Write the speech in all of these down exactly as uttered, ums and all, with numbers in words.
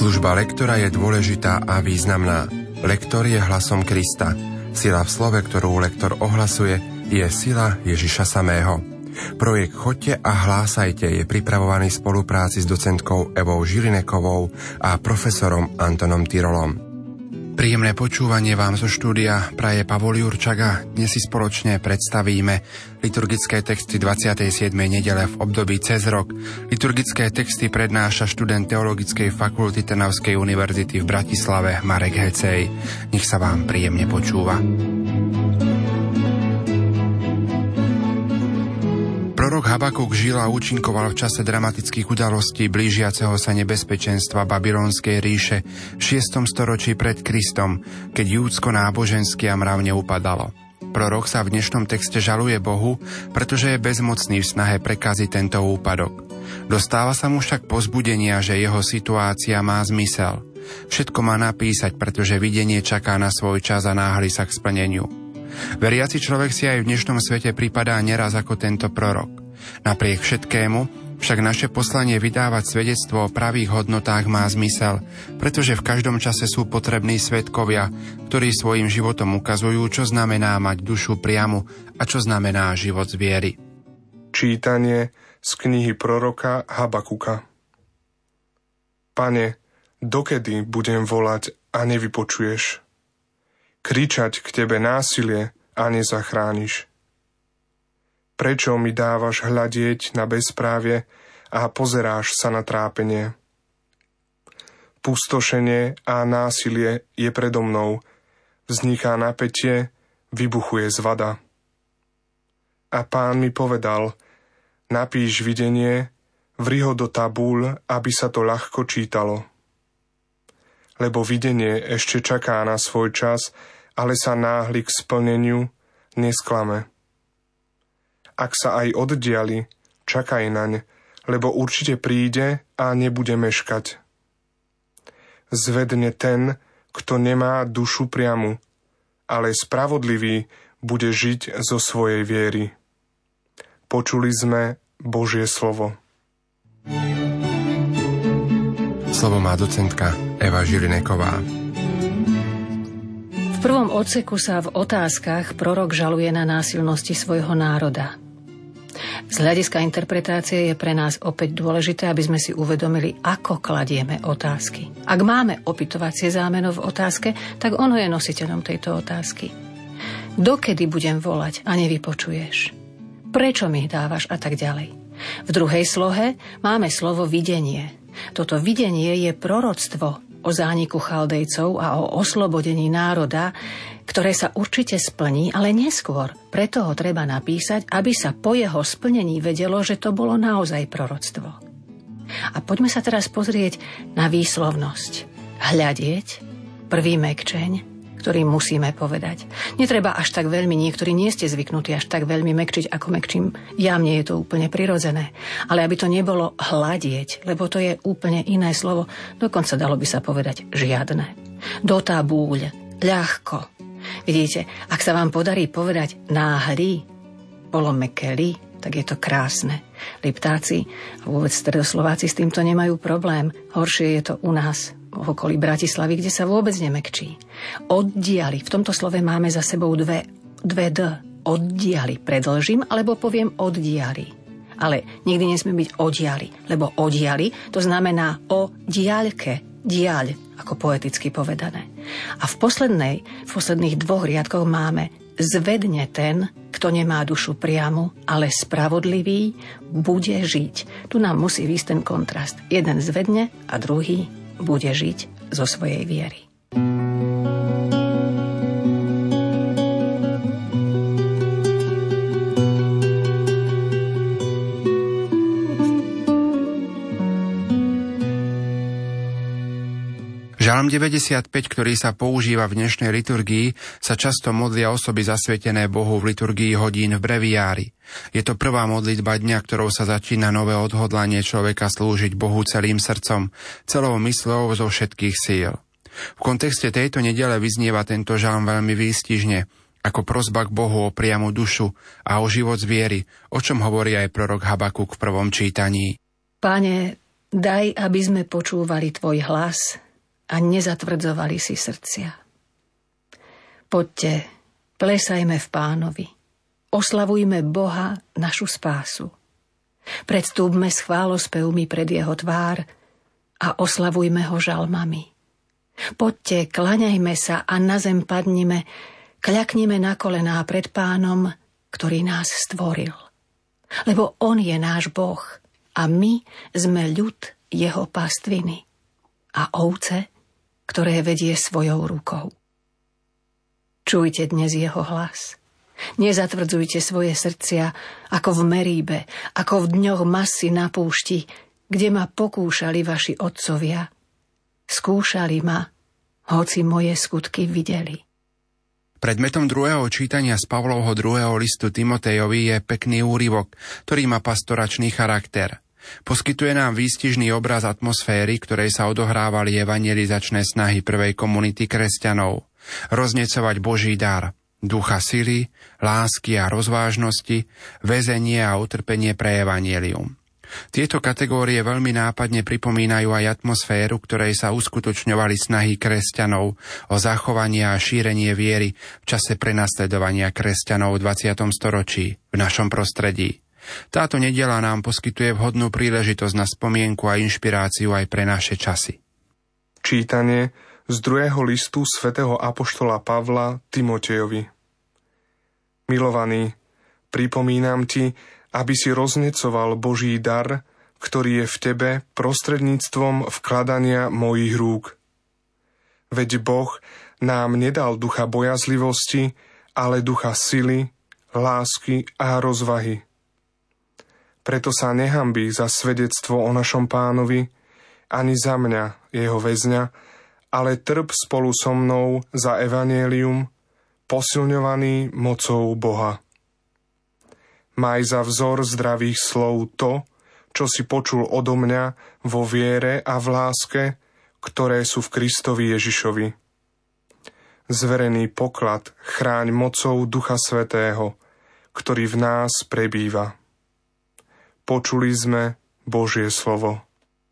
Služba lektora je dôležitá a významná. Lektor je hlasom Krista. Sila v slove, ktorú lektor ohlasuje, je sila Ježiša samého. Projekt Choďte a hlásajte je pripravovaný v spolupráci s docentkou Evou Žilinekovou a profesorom Antonom Tyrolom. Príjemné počúvanie vám zo štúdia praje Pavol Jurčaga. Dnes si spoločne predstavíme liturgické texty dvadsiatej siedmej nedele v období cez rok. Liturgické texty prednáša študent Teologickej fakulty Trnavskej univerzity v Bratislave Marek Hecej. Nech sa vám príjemne počúva. Prorok Habakuk žil a účinkoval v čase dramatických udalostí blížiaceho sa nebezpečenstva Babylonskej ríše v šiestom storočí pred Kristom, keď Júdsko nábožensky a mravne upadalo. Prorok sa v dnešnom texte žaluje Bohu, pretože je bezmocný v snahe prekaziť tento úpadok. Dostáva sa mu však povzbudenia, že jeho situácia má zmysel. Všetko má napísať, pretože videnie čaká na svoj čas a náhli sa k splneniu. Veriaci človek si aj v dnešnom svete pripadá neraz ako tento prorok. Napriek všetkému však naše poslanie vydávať svedectvo o pravých hodnotách má zmysel, pretože v každom čase sú potrební svedkovia, ktorí svojim životom ukazujú, čo znamená mať dušu priamu a čo znamená život z viery. Čítanie z knihy proroka Habakuka. Pane, dokedy budem volať a nevypočuješ? Kričať k tebe násilie a nezachrániš. Prečo mi dávaš hľadieť na bezprávie a pozeráš sa na trápenie? Pustošenie a násilie je predo mnou, vzniká napätie, vybuchuje zvada. A Pán mi povedal, napíš videnie, vri ho do tabúľ, aby sa to ľahko čítalo. Lebo videnie ešte čaká na svoj čas, ale sa náhli k splneniu, nesklame. Ak sa aj oddiali, čakaj naň, lebo určite príde a nebude meškať. Zvedne ten, kto nemá dušu priamu, ale spravodlivý bude žiť zo svojej viery. Počuli sme Božie slovo. Slovo má docentka Eva Žilineková. V prvom odseku sa v otázkach prorok žaluje na násilnosti svojho národa. Z hľadiska interpretácie je pre nás opäť dôležité, aby sme si uvedomili, ako kladieme otázky. Ak máme opytovacie zámeno v otázke, tak ono je nositeľom tejto otázky. Dokedy budem volať a nevypočuješ? Prečo mi dávaš a tak ďalej? V druhej slohe máme slovo videnie. Toto videnie je proroctvo o zániku Chaldejcov a o oslobodení národa, ktoré sa určite splní, ale neskôr. Preto ho treba napísať, aby sa po jeho splnení vedelo, že to bolo naozaj proroctvo. A poďme sa teraz pozrieť na výslovnosť. Hľadieť, prvý mekčeň, ktorý musíme povedať. Netreba až tak veľmi, niektorí nie ste zvyknutí až tak veľmi mekčiť, ako mekčím ja, mne je to úplne prirodzené. Ale aby to nebolo hľadieť, lebo to je úplne iné slovo, dokonca dalo by sa povedať žiadne. Do tabúľ, ľahko. Vidíte, ak sa vám podarí povedať náhli, bolo mekeli, tak je to krásne. Liptáci a vôbec stredoslováci s týmto nemajú problém. Horšie je to u nás, v okolí Bratislavy, kde sa vôbec nemekčí. Oddiali. V tomto slove máme za sebou dve, dve D. Oddiali. Predĺžim, alebo poviem oddiali. Ale nikdy nesmie byť oddiali, lebo oddiali to znamená o diaľke, diaľ, ako poeticky povedané. A v poslednej, v posledných dvoch riadkoch máme zvedne ten, kto nemá dušu priamu, ale spravodlivý bude žiť. Tu nám musí výsť ten kontrast. Jeden zvedne a druhý bude žiť zo svojej viery. Žalm deväťdesiatpäť, ktorý sa používa v dnešnej liturgii, sa často modlia osoby zasvetené Bohu v liturgii hodín v breviári. Je to prvá modlitba dňa, ktorou sa začína nové odhodlanie človeka slúžiť Bohu celým srdcom, celou mysľou zo všetkých síl. V kontexte tejto nedele vyznieva tento žalm veľmi výstižne, ako prosba k Bohu o priamu dušu a o život z viery, o čom hovorí aj prorok Habakuk v prvom čítaní. Páne, Daj, aby sme počúvali tvoj hlas a nezatvrdzovali si srdcia. Poďte, plesajme v Pánovi, oslavujme Boha, našu spásu. Predstúpme s chválospevmi pred jeho tvár a oslavujme ho žalmami. Poďte, klaňajme sa a na zem padnime, kľaknime na kolená pred Pánom, ktorý nás stvoril. Lebo on je náš Boh a my sme ľud jeho pastviny a ovce, ktoré vedie svojou rukou. Čujte dnes jeho hlas. Nezatvrdzujte svoje srdcia ako v Meríbe, ako v dňoch Masy na púšti, kde ma pokúšali vaši otcovia. Skúšali ma, hoci moje skutky videli. Predmetom druhého čítania z Pavlovho druhého listu Timotejovi je pekný úryvok, ktorý má pastoračný charakter. Poskytuje nám výstižný obraz atmosféry, ktorej sa odohrávali evangelizačné snahy prvej komunity kresťanov. Roznecovať Boží dar, ducha sily, lásky a rozvážnosti, väzenie a utrpenie pre evanjelium. Tieto kategórie veľmi nápadne pripomínajú aj atmosféru, ktorej sa uskutočňovali snahy kresťanov o zachovanie a šírenie viery v čase prenasledovania kresťanov v dvadsiatom storočí v našom prostredí. Táto nedeľa nám poskytuje vhodnú príležitosť na spomienku a inšpiráciu aj pre naše časy. Čítanie z druhého listu svätého apoštola Pavla Timotejovi. Milovaný, pripomínam ti, aby si roznecoval Boží dar, ktorý je v tebe prostredníctvom vkladania mojich rúk. Veď Boh nám nedal ducha bojazlivosti, ale ducha sily, lásky a rozvahy. Preto sa nehanbí za svedectvo o našom Pánovi, ani za mňa, jeho väzňa, ale trp spolu so mnou za evanjelium, posilňovaný mocou Boha. Maj za vzor zdravých slov to, čo si počul odo mňa vo viere a v láske, ktoré sú v Kristovi Ježišovi. Zverený poklad chráň mocou Ducha Svätého, ktorý v nás prebýva. Počuli sme Božie slovo.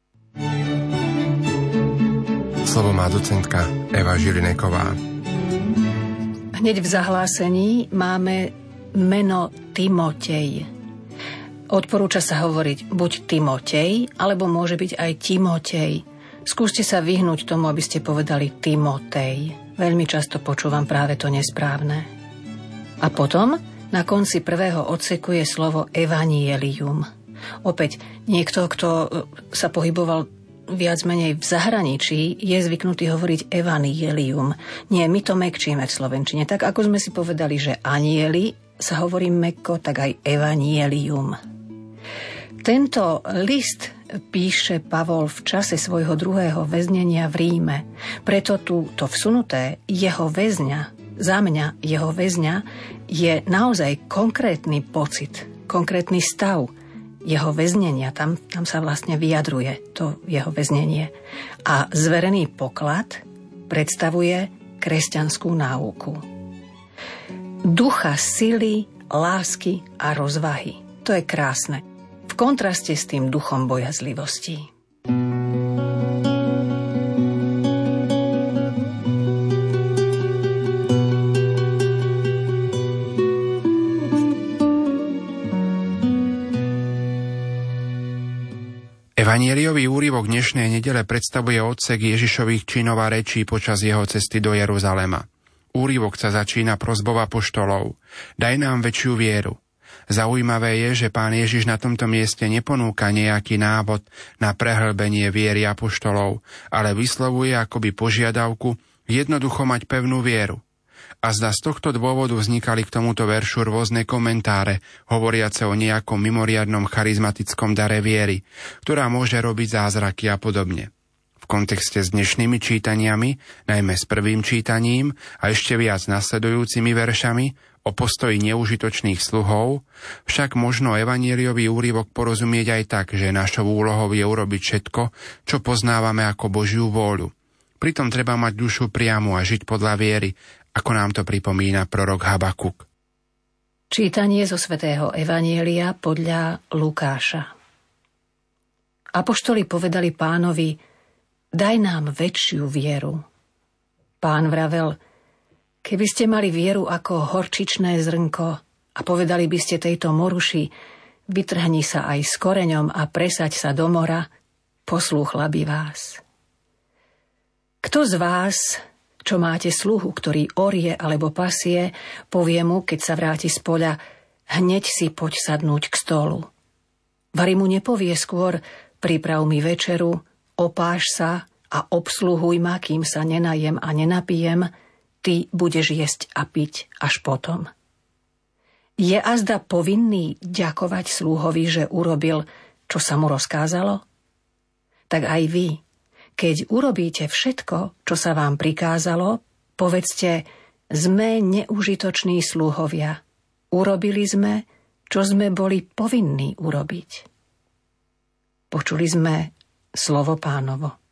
Slovo má docentka Eva Žilineková. Hneď v zahlásení máme meno Timotej. Odporúča sa hovoriť buď Timotej, alebo môže byť aj Timotej. Skúste sa vyhnúť tomu, aby ste povedali Timotej. Veľmi často počúvam práve to nesprávne. A potom na konci prvého odseku je slovo evanielium. Opäť niekto, kto sa pohyboval viac menej v zahraničí, je zvyknutý hovoriť evanielium. Nie, my to mekčíme v slovenčine. Tak ako sme si povedali, že anieli sa hovorí mekko, tak aj evanielium. Tento list píše Pavol v čase svojho druhého väznenia v Ríme. Preto tu to vsunuté jeho väzňa, za mňa jeho väzňa, je naozaj konkrétny pocit, konkrétny stav jeho väznenia. Tam, tam sa vlastne vyjadruje to jeho väznenie. A zverený poklad predstavuje kresťanskú náuku. Ducha sily, lásky a rozvahy. To je krásne. V kontraste s tým duchom bojazlivosti. Evanieliový úryvok dnešnej nedele predstavuje odsek Ježišových činov a rečí počas jeho cesty do Jeruzalema. Úryvok sa začína prosbou apoštolov. Daj nám väčšiu vieru. Zaujímavé je, že Pán Ježiš na tomto mieste neponúka nejaký návod na prehlbenie viery apoštolov, ale vyslovuje akoby požiadavku jednoducho mať pevnú vieru. A zda z tohto dôvodu vznikali k tomuto veršu rôzne komentáre, hovoriace o nejakom mimoriadnom charizmatickom dare viery, ktorá môže robiť zázraky a podobne. V kontexte s dnešnými čítaniami, najmä s prvým čítaním a ešte viac nasledujúcimi veršami o postoji neužitočných sluhov, však možno evanieliový úryvok porozumieť aj tak, že našou úlohou je urobiť všetko, čo poznávame ako Božiu vôľu. Pritom treba mať dušu priamu a žiť podľa viery, ako nám to pripomína prorok Habakuk. Čítanie zo svätého Evanielia podľa Lukáša. Apoštoli povedali Pánovi: daj nám väčšiu vieru. Pán vravel: keby ste mali vieru ako horčičné zrnko a povedali by ste tejto moruši: vytrhni sa aj s koreňom a presaď sa do mora, poslúchla by vás. Kto z vás, čo máte sluhu, ktorý orie alebo pasie, povie mu, keď sa vráti z poľa: hneď si poď sadnúť k stolu. Vari mu nepovie skôr: priprav mi večeru, opáš sa a obsluhuj ma, kým sa nenajem a nenapijem, ty budeš jesť a piť až potom. Je azda povinný ďakovať slúhovi, že urobil, čo sa mu rozkázalo? Tak aj vy, keď urobíte všetko, čo sa vám prikázalo, povedzte: sme neužitoční slúhovia. Urobili sme, čo sme boli povinní urobiť. Počuli sme slovo Pánovo.